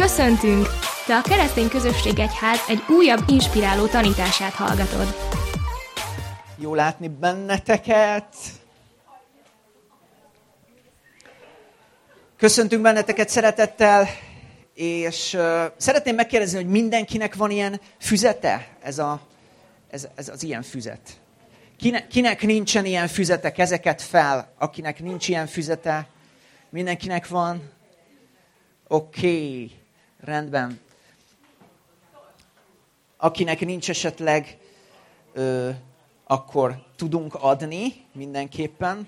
Köszöntünk! Te a Keresztény Közösség Egyház egy újabb inspiráló tanítását hallgatod. Jó látni benneteket! Köszöntünk benneteket szeretettel, és szeretném megkérdezni, hogy mindenkinek van ilyen füzete? Ez az ilyen füzet. Kinek nincsen ilyen füzete? Kezeket fel. Akinek nincs ilyen füzete, mindenkinek van? Oké, rendben. Akinek nincs esetleg, akkor tudunk adni mindenképpen.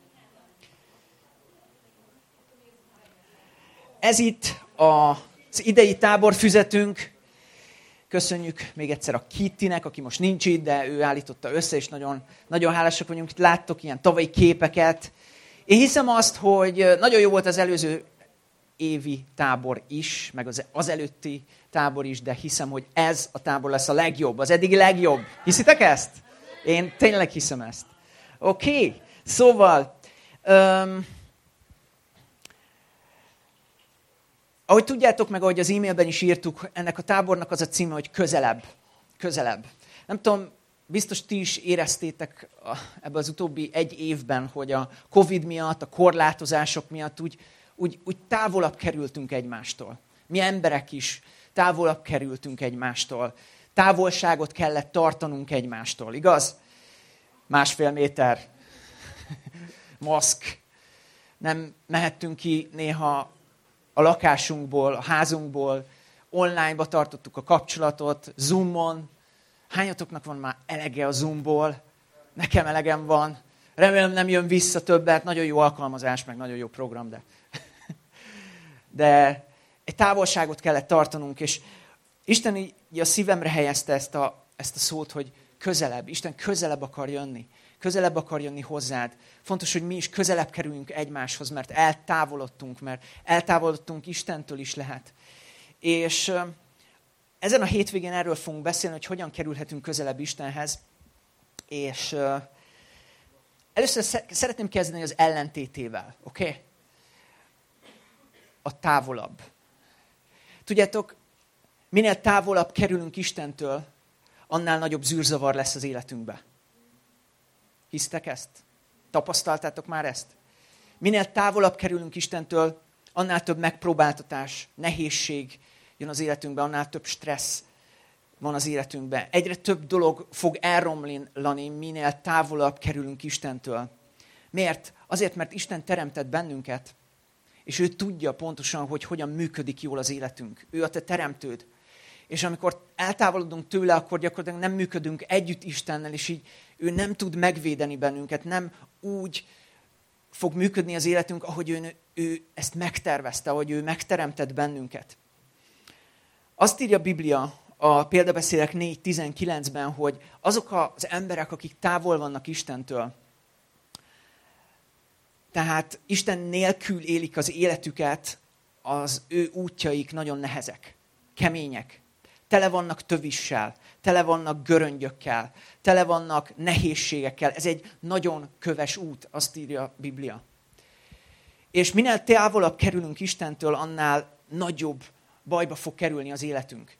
Ez itt az idei táborfüzetünk. Köszönjük még egyszer a Kittinek, aki most nincs itt, de ő állította össze, és nagyon, nagyon hálásak vagyunk. Itt láttok ilyen tavalyi képeket. Én hiszem azt, hogy nagyon jó volt az előző évi tábor is, meg az előtti tábor is, de hiszem, hogy ez a tábor lesz a legjobb, az eddigi legjobb. Hiszitek ezt? Én tényleg hiszem ezt. Oké, szóval, ahogy tudjátok meg, ahogy az e-mailben is írtuk, ennek a tábornak az a címe, hogy közelebb. Közelebb. Nem tudom, biztos ti is éreztétek ebben az utóbbi egy évben, hogy a Covid miatt, a korlátozások miatt úgy távolabb kerültünk egymástól. Mi emberek is távolabb kerültünk egymástól. Távolságot kellett tartanunk egymástól, igaz? 1,5 méter, maszk. Nem mehettünk ki néha a lakásunkból, a házunkból, online-ba tartottuk a kapcsolatot, Zoomon. Hányatoknak van már elege a Zoomból? Nekem elegem van. Remélem nem jön vissza többet. Nagyon jó alkalmazás, meg nagyon jó program, de egy távolságot kellett tartanunk, és Isten így a szívemre helyezte ezt a szót, hogy közelebb. Isten közelebb akar jönni. Közelebb akar jönni hozzád. Fontos, hogy mi is közelebb kerüljünk egymáshoz, mert eltávolodtunk Istentől is lehet. És ezen a hétvégén erről fogunk beszélni, hogy hogyan kerülhetünk közelebb Istenhez. És először szeretném kezdeni az ellentétével, oké? Okay? A távolabb. Tudjátok, minél távolabb kerülünk Istentől, annál nagyobb zűrzavar lesz az életünkbe. Hisztek ezt? Tapasztaltátok már ezt? Minél távolabb kerülünk Istentől, annál több megpróbáltatás, nehézség jön az életünkbe, annál több stressz van az életünkben. Egyre több dolog fog elromlani, minél távolabb kerülünk Istentől. Miért? Azért, mert Isten teremtett bennünket, és ő tudja pontosan, hogy hogyan működik jól az életünk. Ő a te teremtőd. És amikor eltávolodunk tőle, akkor gyakorlatilag nem működünk együtt Istennel, és így ő nem tud megvédeni bennünket, nem úgy fog működni az életünk, ahogy ő ezt megtervezte, ahogy ő megteremtett bennünket. Azt írja a Biblia a Példabeszédek 4.19-ben, hogy azok az emberek, akik távol vannak Istentől, tehát Isten nélkül élik az életüket, az ő útjaik nagyon nehezek, kemények. Tele vannak tövissel, tele vannak göröngyökkel, tele vannak nehézségekkel. Ez egy nagyon köves út, azt írja a Biblia. És minél távolabb kerülünk Istentől, annál nagyobb bajba fog kerülni az életünk.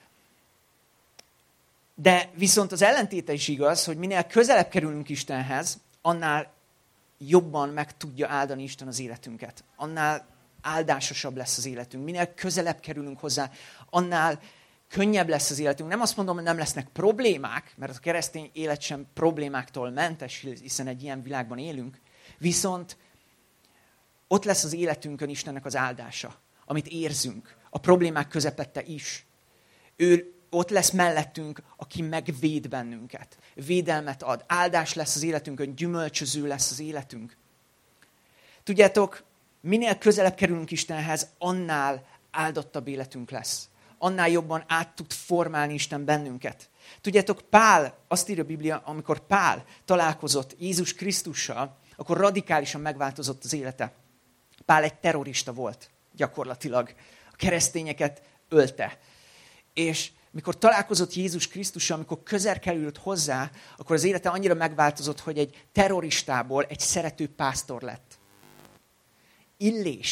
De viszont az ellentéte is igaz, hogy minél közelebb kerülünk Istenhez, annál jobban meg tudja áldani Isten az életünket. Annál áldásosabb lesz az életünk. Minél közelebb kerülünk hozzá, annál könnyebb lesz az életünk. Nem azt mondom, hogy nem lesznek problémák, mert a keresztény élet sem problémáktól mentes, hiszen egy ilyen világban élünk. Viszont ott lesz az életünkön Istennek az áldása, amit érzünk, a problémák közepette is. Ő ott lesz mellettünk, aki megvéd bennünket. Védelmet ad. Áldás lesz az életünkön, gyümölcsöző lesz az életünk. Tudjátok, minél közelebb kerülünk Istenhez, annál áldottabb életünk lesz. Annál jobban át tud formálni Isten bennünket. Tudjátok, Pál, azt írja a Biblia, amikor Pál találkozott Jézus Krisztussal, akkor radikálisan megváltozott az élete. Pál egy terrorista volt, gyakorlatilag. A keresztényeket ölte. És mikor találkozott Jézus Krisztussal, amikor közel került hozzá, akkor az élete annyira megváltozott, hogy egy terroristából egy szerető pásztor lett. Illés,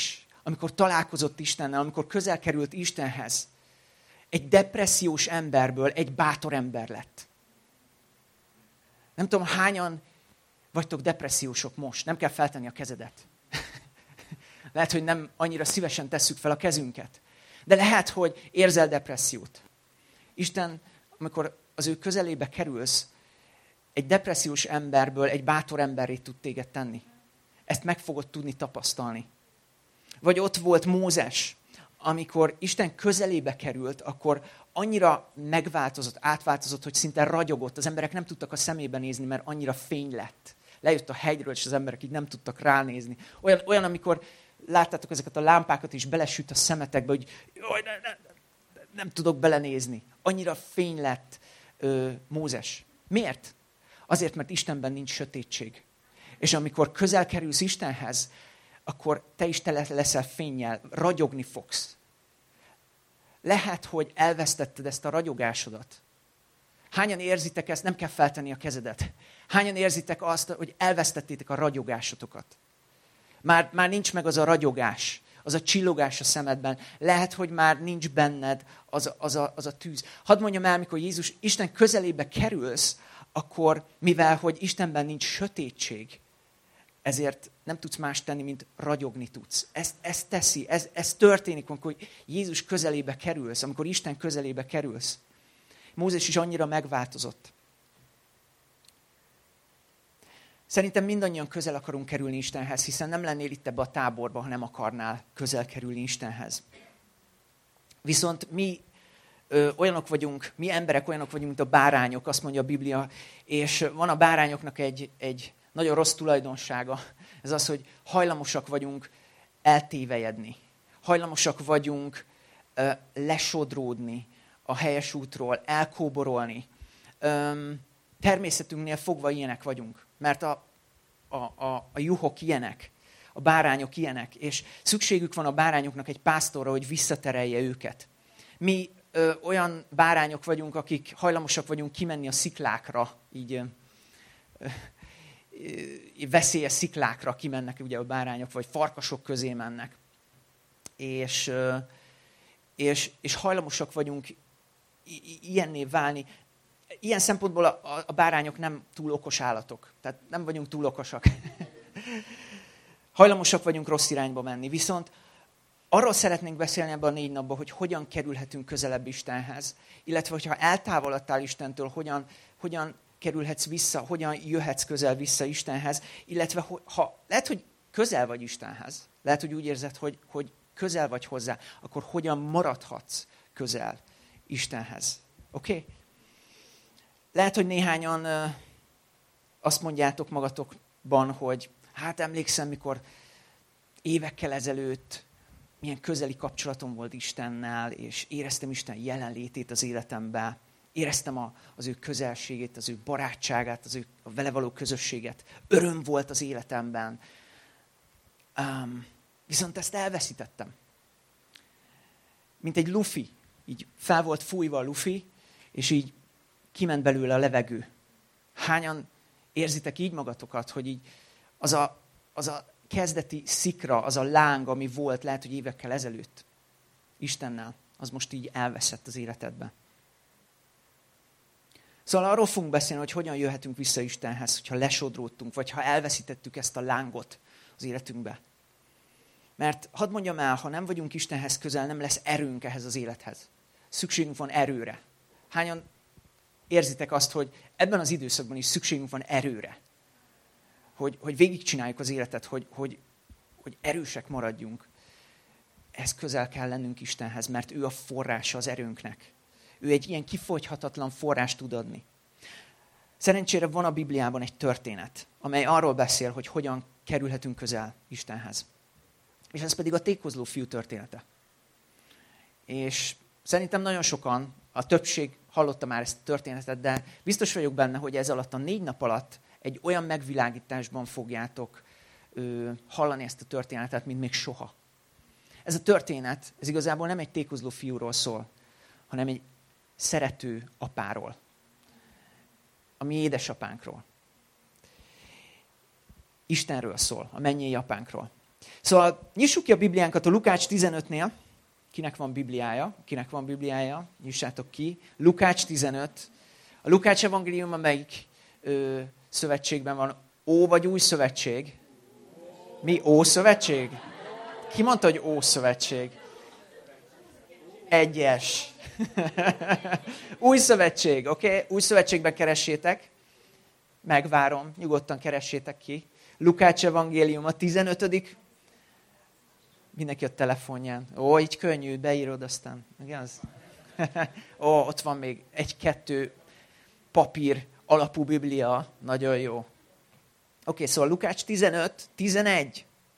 amikor találkozott Istennel, amikor közel került Istenhez, egy depressziós emberből egy bátor ember lett. Nem tudom, hányan vagytok depressziósok most. Nem kell feltenni a kezedet. Lehet, hogy nem annyira szívesen tesszük fel a kezünket. De lehet, hogy érzel depressziót. Isten, amikor az ő közelébe kerülsz, egy depressziós emberből egy bátor emberré tud téged tenni. Ezt meg fogod tudni tapasztalni. Vagy ott volt Mózes, amikor Isten közelébe került, akkor annyira megváltozott, átváltozott, hogy szinte ragyogott. Az emberek nem tudtak a szemébe nézni, mert annyira fény lett. Lejött a hegyről, és az emberek így nem tudtak ránézni. Olyan amikor láttátok ezeket a lámpákat, és belesüt a szemetekbe, hogy jaj, nem tudok belenézni. Annyira fény lett Mózes. Miért? Azért, mert Istenben nincs sötétség. És amikor közel kerülsz Istenhez, akkor te is tele leszel fénnyel, ragyogni fogsz. Lehet, hogy elvesztetted ezt a ragyogásodat. Hányan érzitek ezt? Nem kell feltenni a kezedet. Hányan érzitek azt, hogy elvesztettétek a ragyogásotokat? Már nincs meg az a ragyogás, az a csillogás a szemedben. Lehet, hogy már nincs benned az a tűz. Hadd mondjam el, mikor Jézus Isten közelébe kerülsz, akkor, mivel hogy Istenben nincs sötétség, ezért nem tudsz más tenni, mint ragyogni tudsz. Ez teszi, ez történik, amikor Jézus közelébe kerülsz, amikor Isten közelébe kerülsz. Mózes is annyira megváltozott. Szerintem mindannyian közel akarunk kerülni Istenhez, hiszen nem lennél itt ebbe a táborba, ha nem akarnál közel kerülni Istenhez. Viszont mi olyanok vagyunk, mi emberek olyanok vagyunk, mint a bárányok, azt mondja a Biblia, és van a bárányoknak egy nagyon rossz tulajdonsága. Ez az, hogy hajlamosak vagyunk eltévejedni. Hajlamosak vagyunk lesodródni a helyes útról, elkóborolni. Természetünknél fogva ilyenek vagyunk, mert a juhok ilyenek, a bárányok ilyenek, és szükségük van a bárányoknak egy pásztorra, hogy visszaterelje őket. Mi olyan bárányok vagyunk, akik hajlamosak vagyunk kimenni a sziklákra, így veszélyes sziklákra kimennek ugye a bárányok, vagy farkasok közé mennek. És hajlamosak vagyunk ilyenné válni. Ilyen szempontból a bárányok nem túl okos állatok. Tehát nem vagyunk túl okosak. Hajlamosak vagyunk rossz irányba menni. Viszont arról szeretnénk beszélni ebben a 4 napban, hogy hogyan kerülhetünk közelebb Istenhez. Illetve, hogyha eltávolodtál Istentől, hogyan kerülhetsz vissza, hogyan jöhetsz közel vissza Istenhez. Illetve, lehet, hogy közel vagy Istenhez. Lehet, hogy úgy érzed, hogy közel vagy hozzá. Akkor hogyan maradhatsz közel Istenhez. Oké? Okay? Lehet, hogy néhányan azt mondjátok magatokban, hogy hát emlékszem, mikor évekkel ezelőtt milyen közeli kapcsolatom volt Istennel, és éreztem Isten jelenlétét az életemben, éreztem az ő közelségét, az ő barátságát, az ő a vele való közösséget. Öröm volt az életemben. Viszont ezt elveszítettem. Mint egy lufi. Így fel volt fújva a lufi, és így kiment belőle a levegő. Hányan érzitek így magatokat, hogy így az a kezdeti szikra, az a láng, ami volt, lehet, hogy évekkel ezelőtt Istennel, az most így elveszett az életedben. Szóval arról fogunk beszélni, hogy hogyan jöhetünk vissza Istenhez, hogyha lesodródtunk, vagy ha elveszítettük ezt a lángot az életünkbe. Mert hadd mondjam el, ha nem vagyunk Istenhez közel, nem lesz erőnk ehhez az élethez. Szükségünk van erőre. Hányan érzitek azt, hogy ebben az időszakban is szükségünk van erőre? Hogy végigcsináljuk az életet, hogy erősek maradjunk. Ez közel kell lennünk Istenhez, mert ő a forrása az erőnknek. Ő egy ilyen kifogyhatatlan forrást tud adni. Szerencsére van a Bibliában egy történet, amely arról beszél, hogy hogyan kerülhetünk közel Istenhez. És ez pedig a tékozló fiú története. És szerintem nagyon sokan, a többség hallotta már ezt a történetet, de biztos vagyok benne, hogy ez alatt a 4 nap alatt egy olyan megvilágításban fogjátok hallani ezt a történetet, mint még soha. Ez a történet, ez igazából nem egy tékozló fiúról szól, hanem egy szerető apáról. A mi édesapánkról. Istenről szól, a mennyei apánkról. Szóval nyissuk ki a Bibliánkat a Lukács 15-nél. Kinek van Bibliája? Nyissátok ki. Lukács 15. A Lukács evangélium a melyik szövetségben van? Ó vagy új szövetség? Mi? Ószövetség? Ki mondta, hogy Ószövetség? Egyes. Új szövetség, oké? Okay? Új szövetségben keressétek. Megvárom, nyugodtan keressétek ki. Lukács evangélium a 15. Mindenki a telefonján. Ó, így könnyű, beírod aztán. Igaz? Ó, ott van még 1-2 papír alapú Biblia. Nagyon jó. Oké, szóval Lukács 15-11.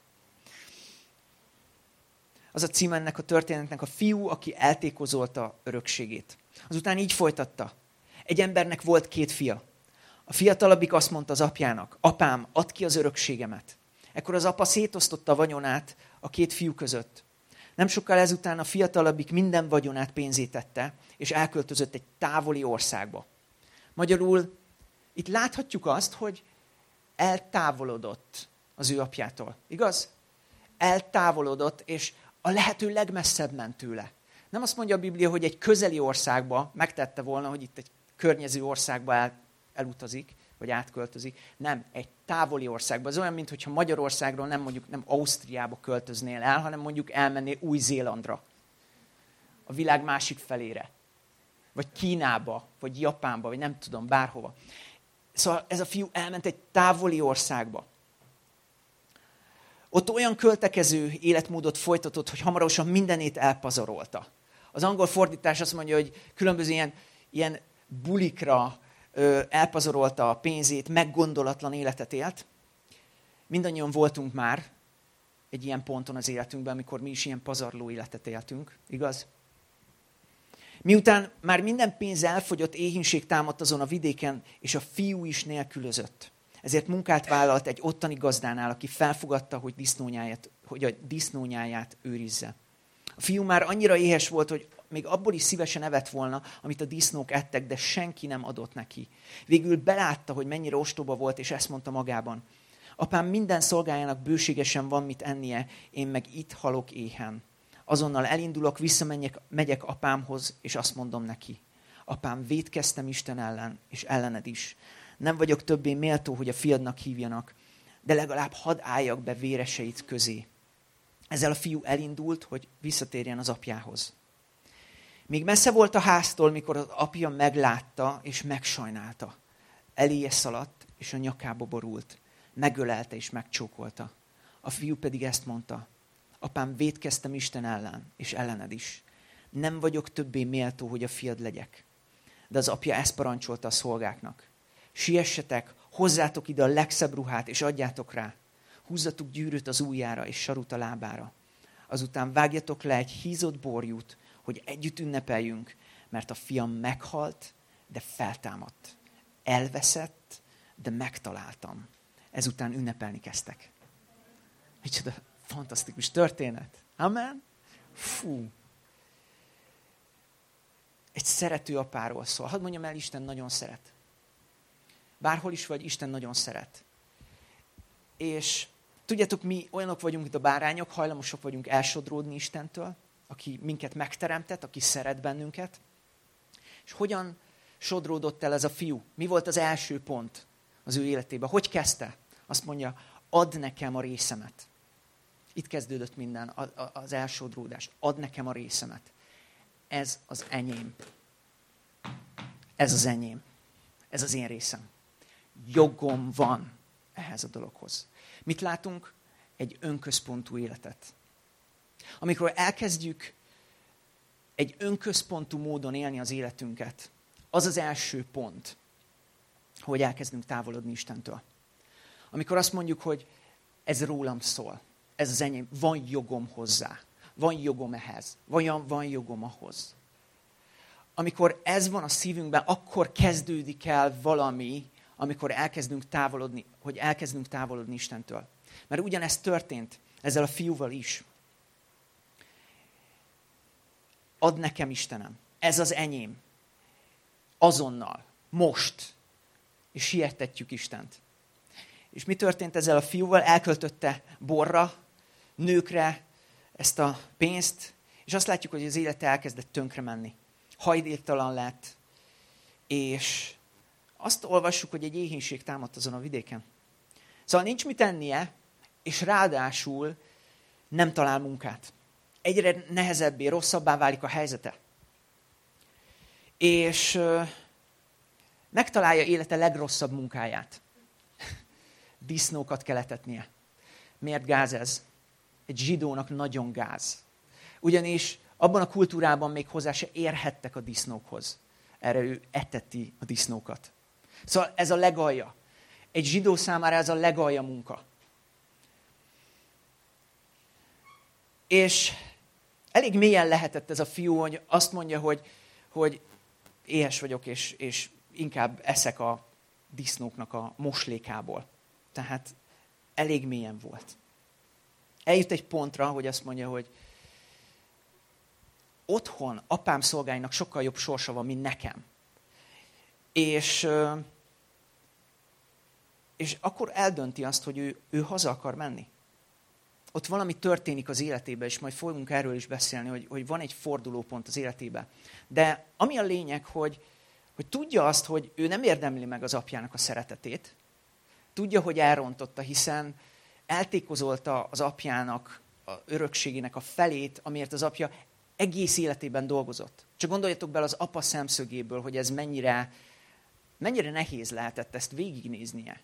Az a cím ennek a történetnek: a fiú, aki eltékozolta örökségét. Azután így folytatta. Egy embernek volt 2 fia. A fiatalabbik azt mondta az apjának: apám, add ki az örökségemet. Ekkor az apa szétosztotta a vagyonát a 2 fiú között. Nem sokkal ezután a fiatalabbik minden vagyonát pénzé tette, és elköltözött egy távoli országba. Magyarul itt láthatjuk azt, hogy eltávolodott az ő apjától. Igaz? Eltávolodott, és a lehető legmesszebb ment tőle. Nem azt mondja a Biblia, hogy egy közeli országba megtette volna, hogy itt egy környező országba elutazik, vagy átköltözik. Nem, egy távoli országba. Ez olyan, mintha Magyarországról nem Ausztriába költöznél el, hanem mondjuk elmennél Új-Zélandra. A világ másik felére. Vagy Kínába, vagy Japánba, vagy nem tudom, bárhova. Szóval ez a fiú elment egy távoli országba. Ott olyan költekező életmódot folytatott, hogy hamarosan mindenét elpazarolta. Az angol fordítás azt mondja, hogy különböző ilyen bulikra elpazarolta a pénzét, meggondolatlan életet élt. Mindannyian voltunk már egy ilyen ponton az életünkben, amikor mi is ilyen pazarló életet éltünk, igaz? Miután már minden pénz elfogyott, éhínség támadt azon a vidéken, és a fiú is nélkülözött. Ezért munkát vállalt egy ottani gazdánál, aki felfogadta, hogy a disznónyáját őrizze. A fiú már annyira éhes volt, hogy még abból is szívesen evett volna, amit a disznók ettek, de senki nem adott neki. Végül belátta, hogy mennyire ostoba volt, és ezt mondta magában: apám minden szolgájának bőségesen van mit ennie, én meg itt halok éhen. Azonnal elindulok, megyek apámhoz, és azt mondom neki: apám, vétkeztem Isten ellen, és ellened is. Nem vagyok többé méltó, hogy a fiadnak hívjanak, de legalább hadd álljak be véreseit közé. Ezzel a fiú elindult, hogy visszatérjen az apjához. Még messze volt a háztól, mikor az apja meglátta és megsajnálta. Eléje szaladt, és a nyakába borult. Megölelte és megcsókolta. A fiú pedig ezt mondta: apám, vétkeztem Isten ellen, és ellened is. Nem vagyok többé méltó, hogy a fiad legyek. De az apja ezt parancsolta a szolgáknak: siessetek, hozzátok ide a legszebb ruhát, és adjátok rá. Húzzatok gyűrűt az ujjára, és sarut a lábára. Azután vágjatok le egy hízott borjút, hogy együtt ünnepeljünk, mert a fiam meghalt, de feltámadt. Elveszett, de megtaláltam. Ezután ünnepelni kezdtek. Micsoda fantasztikus történet. Amen? Fú. Egy szerető apáról szól. Hadd mondjam el, Isten nagyon szeret. Bárhol is vagy, Isten nagyon szeret. És tudjátok, mi olyanok vagyunk, mint a bárányok, hajlamosak vagyunk elsodródni Istentől, aki minket megteremtett, aki szeret bennünket. És hogyan sodródott el ez a fiú? Mi volt az első pont az ő életében? Hogy kezdte? Azt mondja: add nekem a részemet. Itt kezdődött minden, az elsodródás. Add nekem a részemet. Ez az enyém. Ez az enyém. Ez az én részem. Jogom van ehhez a dologhoz. Mit látunk? Egy önközpontú életet. Amikor elkezdjük egy önközpontú módon élni az életünket, az az első pont, hogy elkezdünk távolodni Istentől. Amikor azt mondjuk, hogy ez rólam szól, ez az enyém, van jogom hozzá, van jogom ehhez, van jogom ahhoz. Amikor ez van a szívünkben, akkor kezdődik el valami, amikor elkezdünk távolodni Istentől. Mert ugyanezt történt ezzel a fiúval is. Add nekem, Istenem, ez az enyém. Azonnal, most. És siettetjük Istent. És mi történt ezzel a fiúval? Elköltötte borra, nőkre ezt a pénzt, és azt látjuk, hogy az élet elkezdett tönkre menni. Hajléktalan lett, és azt olvassuk, hogy egy éhínség támadt azon a vidéken. Szóval nincs mit ennie, és ráadásul nem talál munkát. Egyre nehezebbé, rosszabbá válik a helyzete. És megtalálja élete legrosszabb munkáját. Disznókat kell etetnie. Miért gáz ez? Egy zsidónak nagyon gáz. Ugyanis abban a kultúrában még hozzá se érhettek a disznókhoz. Erre ő eteti a disznókat. Szóval ez a legalja. Egy zsidó számára ez a legalja munka. És elég mélyen lehetett ez a fiú, hogy azt mondja, hogy éhes vagyok, és inkább eszek a disznóknak a moslékából. Tehát elég mélyen volt. Eljut egy pontra, hogy azt mondja, hogy otthon apám szolgáinak sokkal jobb sorsa van, mint nekem. És akkor eldönti azt, hogy ő haza akar menni. Ott valami történik az életében, és majd fogunk erről is beszélni, hogy van egy fordulópont az életében. De ami a lényeg, hogy tudja azt, hogy ő nem érdemli meg az apjának a szeretetét, tudja, hogy elrontotta, hiszen eltékozolta az apjának, a örökségének a felét, amiért az apja egész életében dolgozott. Csak gondoljatok bele az apa szemszögéből, hogy ez mennyire nehéz lehetett ezt végignéznie.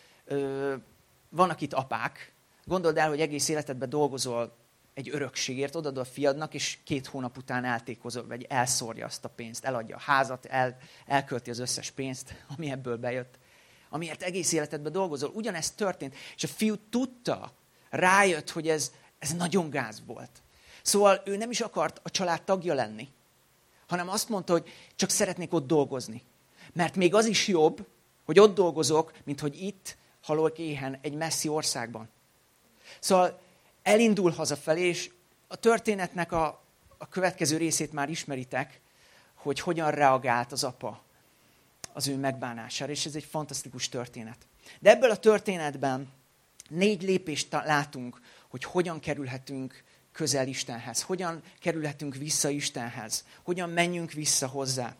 Vannak itt apák, gondold el, hogy egész életedben dolgozol egy örökségért, odaadod a fiadnak, és 2 hónap után eltékozol, vagy elszórja azt a pénzt, eladja a házat, elkölti az összes pénzt, ami ebből bejött. Amiért egész életedben dolgozol. Ugyanezt történt, és a fiú tudta, rájött, hogy ez nagyon gáz volt. Szóval ő nem is akart a család tagja lenni, hanem azt mondta, hogy csak szeretnék ott dolgozni. Mert még az is jobb, hogy ott dolgozok, mint hogy itt halok éhen egy messzi országban. Szóval elindul hazafelé, és a történetnek a következő részét már ismeritek, hogy hogyan reagált az apa az ő megbánására, és ez egy fantasztikus történet. De ebből a történetben 4 lépést látunk, hogy hogyan kerülhetünk közel Istenhez, hogyan kerülhetünk vissza Istenhez, hogyan menjünk vissza hozzá.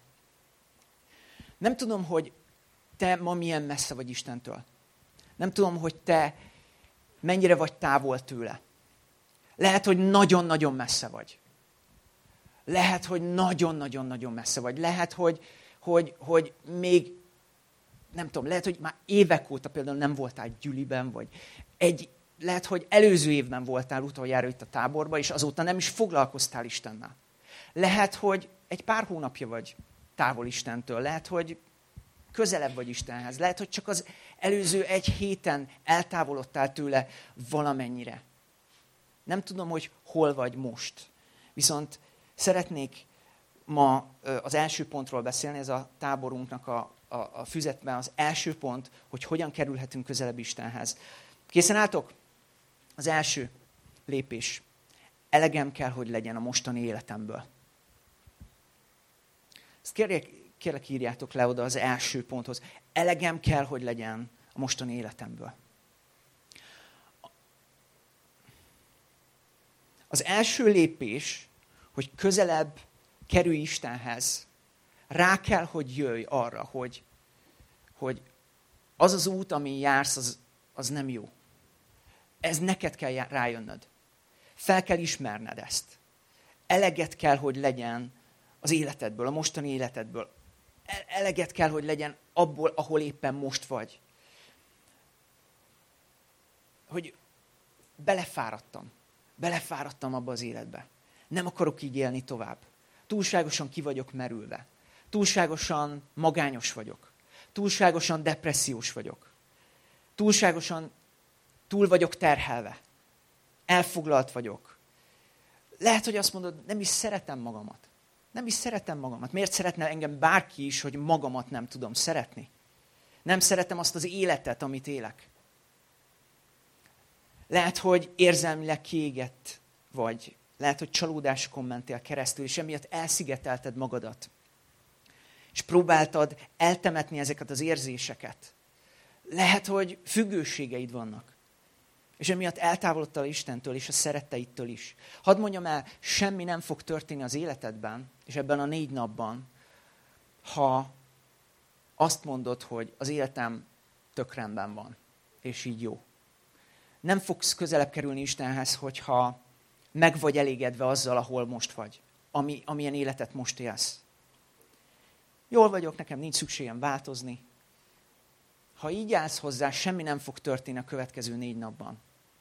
Nem tudom, hogy te ma milyen messze vagy Istentől. Nem tudom, hogy te mennyire vagy távol tőle. Lehet, hogy nagyon-nagyon messze vagy. Lehet, hogy nagyon-nagyon-nagyon messze vagy. Lehet, hogy még, nem tudom, lehet, hogy már évek óta például nem voltál gyüliben, vagy lehet, hogy előző évben voltál utoljára itt a táborban, és azóta nem is foglalkoztál Istennel. Lehet, hogy egy pár hónapja vagy távol Istentől. Lehet, hogy közelebb vagy Istenhez. Lehet, hogy csak az előző 1 héten eltávolodtál tőle valamennyire. Nem tudom, hogy hol vagy most. Viszont szeretnék ma az első pontról beszélni, ez a táborunknak a füzetben az első pont, hogy hogyan kerülhetünk közelebb Istenhez. Készen álltok? Az első lépés. Elegem kell, hogy legyen a mostani életemből. Ezt kérlek írjátok le oda az első ponthoz. Elegem kell, hogy legyen a mostani életemből. Az első lépés, hogy közelebb kerülj Istenhez, rá kell, hogy jöjj arra, hogy az az út, amin jársz, az nem jó. Ez neked kell rájönnöd. Fel kell ismerned ezt. Eleget kell, hogy legyen az életedből, a mostani életedből. Eleget kell, hogy legyen abból, ahol éppen most vagy. Hogy belefáradtam abba az életbe. Nem akarok így élni tovább. Túlságosan ki vagyok merülve. Túlságosan magányos vagyok. Túlságosan depressziós vagyok. Túlságosan túl vagyok terhelve. Elfoglalt vagyok. Lehet, hogy azt mondod, nem is szeretem magamat. Nem is szeretem magamat. Miért szeretne engem bárki is, hogy magamat nem tudom szeretni? Nem szeretem azt az életet, amit élek. Lehet, hogy érzelmileg kiégett vagy. Lehet, hogy csalódásokon mentél keresztül, és emiatt elszigetelted magadat. És próbáltad eltemetni ezeket az érzéseket. Lehet, hogy függőségeid vannak. És emiatt eltávolodtál Istentől és a szeretteittől is. Hadd mondjam el, semmi nem fog történni az életedben, és ebben a 4 napban, ha azt mondod, hogy az életem tök rendben van, és így jó. Nem fogsz közelebb kerülni Istenhez, hogyha meg vagy elégedve azzal, ahol most vagy, amilyen életet most élsz. Jól vagyok, nekem nincs szükségem változni. Ha így állsz hozzá, semmi nem fog történni a következő 4 napban.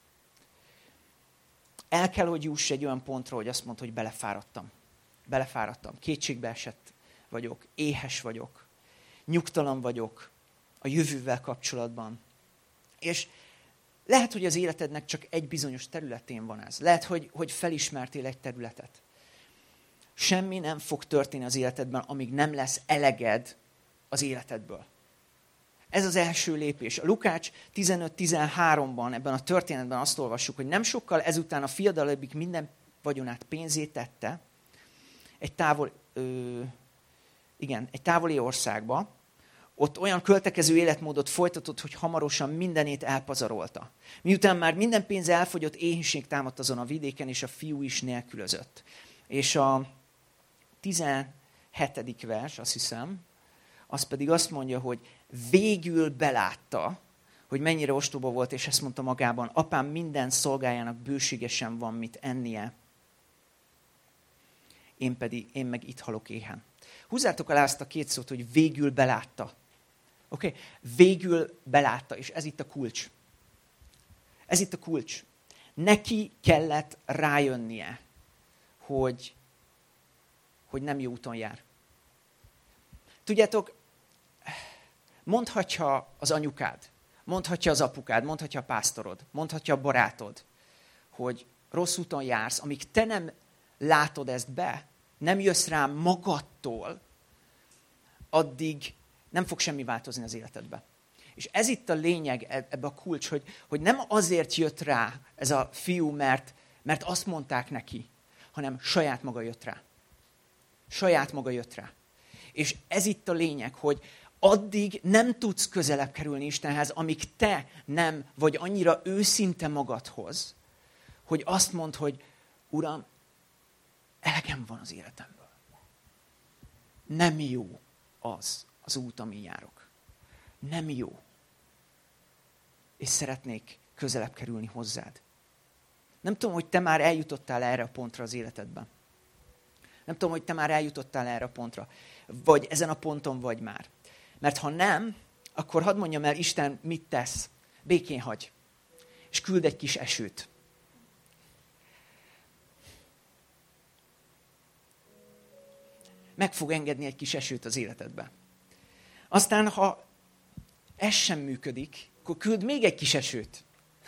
El kell, hogy juss egy olyan pontra, hogy azt mondd, hogy belefáradtam. Kétségbe esett vagyok, éhes vagyok, nyugtalan vagyok a jövővel kapcsolatban. És lehet, hogy az életednek csak egy bizonyos területén van ez. Lehet, hogy felismertél egy területet. Semmi nem fog történni az életedben, amíg nem lesz eleged az életedből. Ez az első lépés. A Lukács 15-13-ban ebben a történetben azt olvassuk, hogy nem sokkal ezután a fiatalabbik minden vagyonát pénzé tette egy távoli országba. Ott olyan költekező életmódot folytatott, hogy hamarosan mindenét elpazarolta. Miután már minden pénz elfogyott, éhínség támadt azon a vidéken, és a fiú is nélkülözött. És a 17. vers, azt hiszem, az pedig azt mondja, hogy végül belátta, hogy mennyire ostoba volt, és ezt mondta magában, apám minden szolgájának bőségesen van mit ennie, én meg itt halok éhen. Húzzátok alá azt a 2 szót, hogy végül belátta. Oké? Végül belátta, és ez itt a kulcs. Ez itt a kulcs. Neki kellett rájönnie, hogy nem jó úton jár. Tudjátok, mondhatja az anyukád, mondhatja az apukád, mondhatja a pásztorod, mondhatja a barátod, hogy rossz úton jársz, amíg te nem látod ezt be, nem jössz rá magadtól, addig nem fog semmi változni az életedbe. És ez itt a lényeg, ebbe a kulcs, hogy nem azért jött rá ez a fiú, mert azt mondták neki, hanem saját maga jött rá. Saját maga jött rá. És ez itt a lényeg, hogy addig nem tudsz közelebb kerülni Istenhez, amíg te nem vagy annyira őszinte magadhoz, hogy azt mondd, hogy Uram, elegem van az életemből. Nem jó az út, amin járok. Nem jó. És szeretnék közelebb kerülni hozzád. Nem tudom, hogy te már eljutottál erre a pontra az életedben. Nem tudom, hogy te már eljutottál erre a pontra. Vagy ezen a ponton vagy már. Mert ha nem, akkor hadd mondjam el, Isten mit tesz. Békén hagy. És küld egy kis esőt. Meg fog engedni egy kis esőt az életedbe. Aztán, ha ez sem működik, akkor küld még egy kis esőt.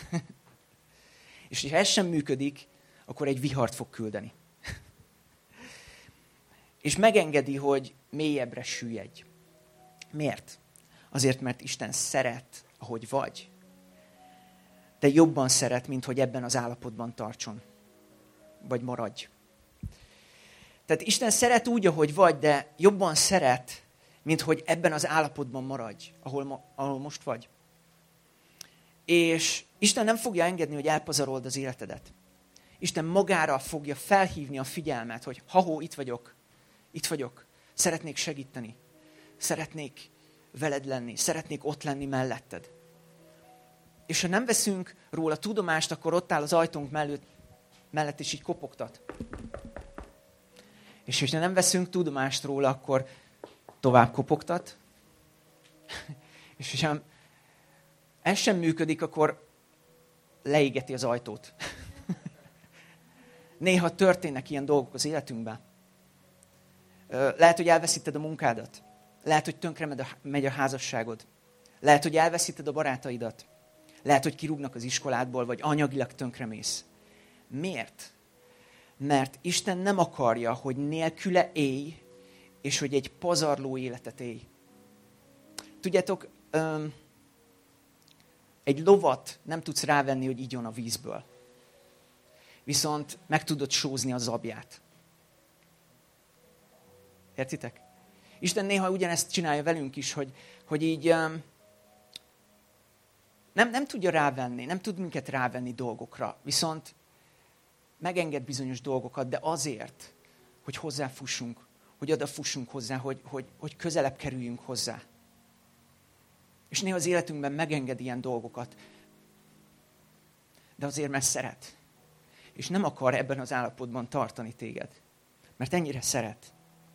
És ha ez sem működik, akkor egy vihart fog küldeni. És megengedi, hogy mélyebbre süllyedj. Miért? Azért, mert Isten szeret, ahogy vagy. De jobban szeret, mint hogy ebben az állapotban tartson. Vagy maradj. Tehát Isten szeret úgy, ahogy vagy, de jobban szeret, mint hogy ebben az állapotban maradj, ahol most vagy. És Isten nem fogja engedni, hogy elpazarold az életedet. Isten magára fogja felhívni a figyelmet, hogy itt vagyok, szeretnék segíteni, szeretnék veled lenni, szeretnék ott lenni melletted. És ha nem veszünk róla tudomást, akkor ott áll az ajtónk mellett és így kopogtat. És ha nem veszünk tudomást róla, akkor tovább kopogtat. És ha ez sem működik, akkor leégeti az ajtót. Néha történnek ilyen dolgok az életünkben. Lehet, hogy elveszíted a munkádat. Lehet, hogy tönkre megy a házasságod. Lehet, hogy elveszíted a barátaidat. Lehet, hogy kirúgnak az iskoládból, vagy anyagilag tönkremész. Miért? Mert Isten nem akarja, hogy nélküle élj, és hogy egy pazarló életet élj. Tudjátok, egy lovat nem tudsz rávenni, hogy igyon a vízből. Viszont meg tudod sózni a zabját. Értitek? Isten néha ugyanezt csinálja velünk is, hogy így nem tudja rávenni, nem tud minket rávenni dolgokra, viszont megenged bizonyos dolgokat, de azért, hogy hozzáfussunk, hogy odafussunk hozzá, hogy közelebb kerüljünk hozzá. És néha az életünkben megenged ilyen dolgokat, de azért, mert szeret. És nem akar ebben az állapotban tartani téged, mert ennyire szeret.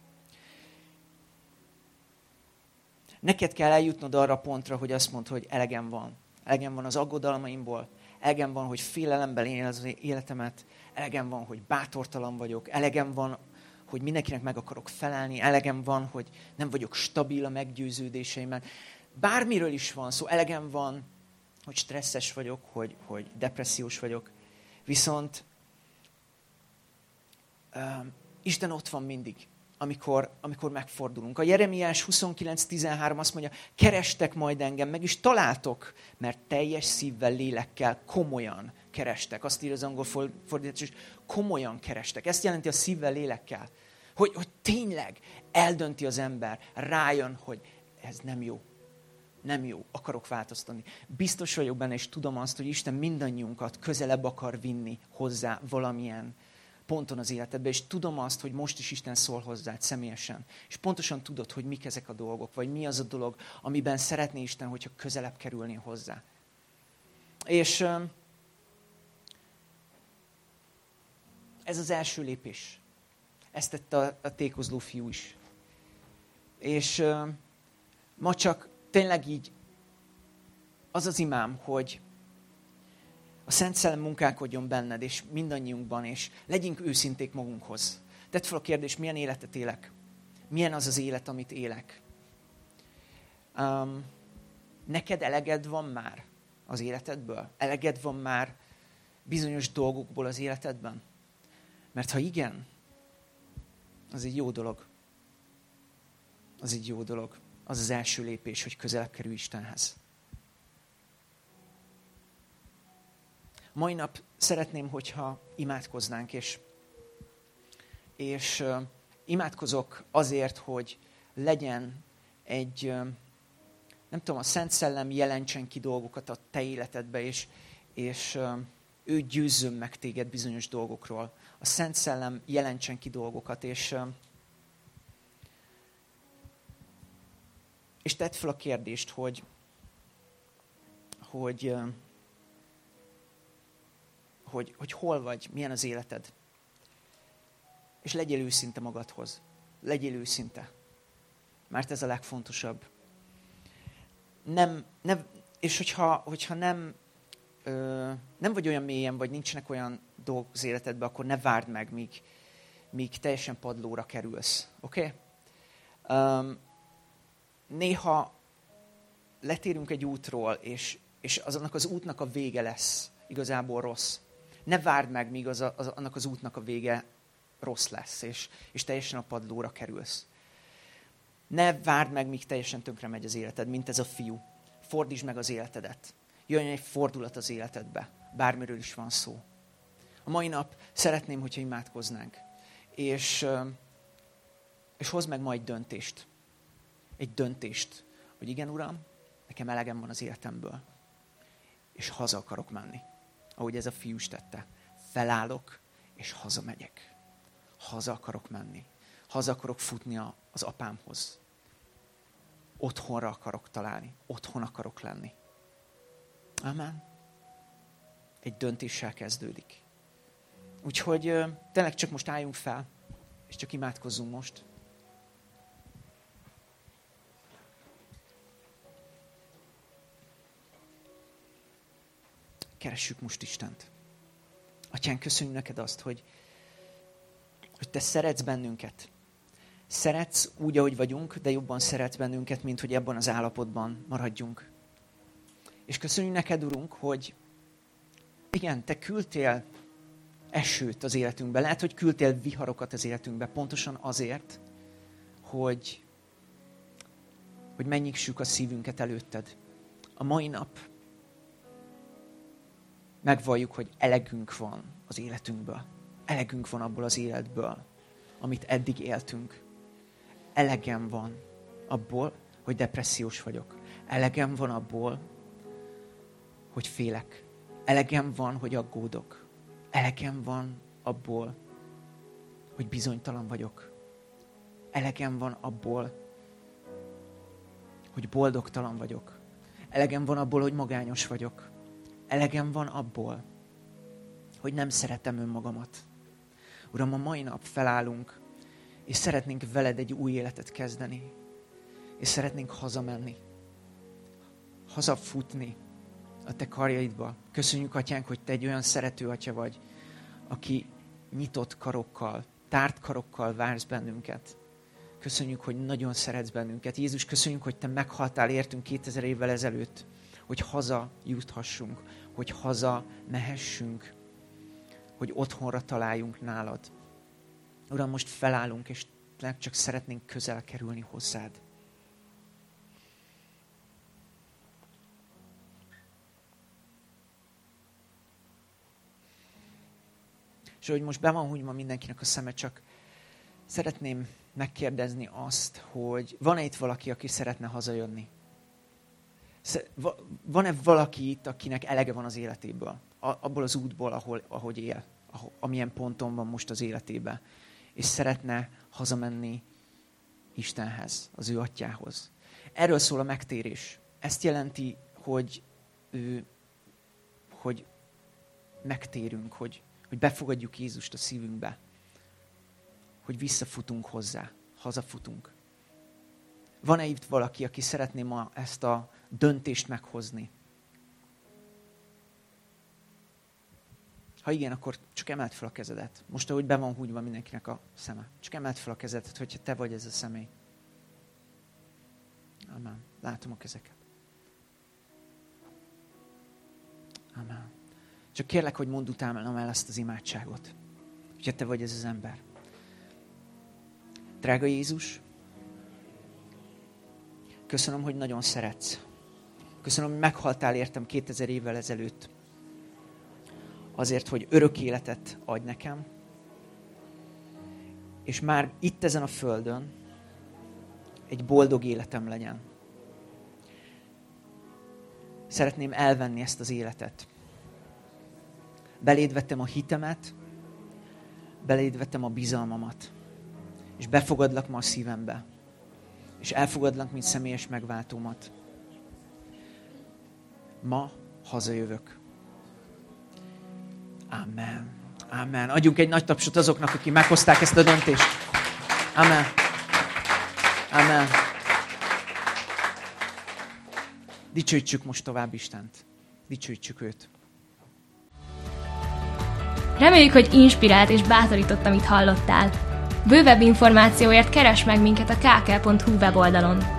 Neked kell eljutnod arra a pontra, hogy azt mondd, hogy elegem van. Elegem van az aggodalmaimból, elegem van, hogy félelemben élem az életemet, elegem van, hogy bátortalan vagyok, elegem van, hogy mindenkinek meg akarok felelni, elegem van, hogy nem vagyok stabil a meggyőződéseimben. Bármiről is van szó, elegem van, hogy stresszes vagyok, hogy depressziós vagyok. Viszont Isten ott van mindig, amikor megfordulunk. A Jeremiás 29:13 azt mondja, kerestek majd engem, meg is találtok, mert teljes szívvel, lélekkel komolyan kerestek. Azt írja az angol fordítás is, komolyan kerestek. Ezt jelenti a szívvel, lélekkel. Hogy tényleg eldönti az ember, rájön, hogy ez nem jó. Nem jó, akarok változtatni. Biztos vagyok benne, és tudom azt, hogy Isten mindannyiunkat közelebb akar vinni hozzá valamilyen ponton az életedben, és tudom azt, hogy most is Isten szól hozzád személyesen. És pontosan tudod, hogy mik ezek a dolgok, vagy mi az a dolog, amiben szeretné Isten, hogyha közelebb kerülnél hozzá. És ez az első lépés. Ezt tette a tékozló fiú is. És ma csak tényleg így az az imám, hogy a Szent Szellem munkálkodjon benned, és mindannyiunkban, és legyünk őszinték magunkhoz. Tedd fel a kérdést, milyen életet élek? Milyen az az élet, amit élek? Neked eleged van már az életedből? Eleged van már bizonyos dolgokból az életedben? Mert ha igen, az egy jó dolog. Az egy jó dolog. Az az első lépés, hogy közelebb kerülj Istenhez. Mai nap szeretném, hogyha imádkoznánk, és imádkozok azért, hogy legyen egy, nem tudom, a Szent Szellem jelentsen ki dolgokat a te életedbe, és ő győzzön meg téged bizonyos dolgokról. A Szent Szellem jelentsen ki dolgokat, és tedd fel a kérdést, hogy hol vagy, milyen az életed. És legyél őszinte magadhoz. Legyél őszinte. Mert ez a legfontosabb. És hogyha nem vagy olyan mélyen, vagy nincsenek olyan dolgok az életedben, akkor ne várd meg, míg teljesen padlóra kerülsz. Oké? Néha letérünk egy útról, és annak az útnak a vége lesz igazából rossz. Ne várd meg, míg annak az útnak a vége rossz lesz, és teljesen a padlóra kerülsz. Ne várd meg, míg teljesen tönkre megy az életed, mint ez a fiú. Fordítsd meg az életedet. Jöjjön egy fordulat az életedbe, bármiről is van szó. A mai nap szeretném, hogyha imádkoznánk, és hozd meg majd döntést. Egy döntést, hogy igen, Uram, nekem elegem van az életemből, és haza akarok menni. Ahogy ez a fiú is tette. Felállok, és hazamegyek. Haza akarok menni. Haza akarok futni az apámhoz. Otthonra akarok találni. Otthon akarok lenni. Amen. Egy döntéssel kezdődik. Úgyhogy tényleg csak most álljunk fel, és csak imádkozzunk most. Keressük most Istent. Atyán, köszönjük neked azt, hogy te szeretsz bennünket. Szeretsz úgy, ahogy vagyunk, de jobban szeretsz bennünket, mint hogy ebben az állapotban maradjunk. És köszönjük neked, Urunk, hogy igen, te küldtél esőt az életünkbe. Lehet, hogy küldtél viharokat az életünkbe, pontosan azért, hogy megnyitsük a szívünket előtted. A mai nap megvalljuk, hogy elegünk van az életünkből. Elegünk van abból az életből, amit eddig éltünk. Elegem van abból, hogy depressziós vagyok. Elegem van abból, hogy félek. Elegem van, hogy aggódok. Elegem van abból, hogy bizonytalan vagyok. Elegem van abból, hogy boldogtalan vagyok. Elegem van abból, hogy magányos vagyok. Elegem van abból, hogy nem szeretem önmagamat. Uram, a mai nap felállunk, és szeretnénk veled egy új életet kezdeni. És szeretnénk hazamenni. Hazafutni a te karjaidba. Köszönjük, Atyánk, hogy te egy olyan szerető atya vagy, aki nyitott karokkal, tárt karokkal vársz bennünket. Köszönjük, hogy nagyon szeretsz bennünket. Jézus, köszönjük, hogy te meghaltál értünk 2000 évvel ezelőtt, hogy haza juthassunk, hogy haza mehessünk, hogy otthonra találjunk nálad. Uram, most felállunk, és csak szeretnénk közel kerülni hozzád. És hogy most be van húgyva mindenkinek a szeme, csak szeretném megkérdezni azt, hogy van-e itt valaki, aki szeretne hazajönni? Van-e valaki itt, akinek elege van az életéből? Abból az útból, ahogy él, amilyen ponton van most az életében. És szeretne hazamenni Istenhez, az ő atyához. Erről szól a megtérés. Ezt jelenti, hogy megtérünk, hogy befogadjuk Jézust a szívünkbe. Hogy visszafutunk hozzá, hazafutunk. Van-e itt valaki, aki szeretné ma ezt a döntést meghozni? Ha igen, akkor csak emeld fel a kezedet. Most, ahogy be van húgyva mindenkinek a szeme. Csak emeld fel a kezedet, hogyha te vagy ez a személy. Amen. Látom a kezeket. Amen. Csak kérlek, hogy mondd utánam el ezt az imádságot. Hogyha te vagy ez az ember. Drága Jézus, köszönöm, hogy nagyon szeretsz. Köszönöm, hogy meghaltál értem 2000 évvel ezelőtt. Azért, hogy örök életet adj nekem. És már itt ezen a földön egy boldog életem legyen. Szeretném elvenni ezt az életet. Beléd vettem a hitemet, beléd vettem a bizalmamat. És befogadlak ma a szívembe. És elfogadlak, mint személyes megváltómat. Ma hazajövök. Amen. Amen. Adjunk egy nagy tapsot azoknak, akik meghozták ezt a döntést. Amen. Amen. Dicsőítsük most tovább Istent. Dicsőítsük őt. Reméljük, hogy inspirált és bátorított, amit hallottál. Bővebb információért keresd meg minket a kk.hu weboldalon.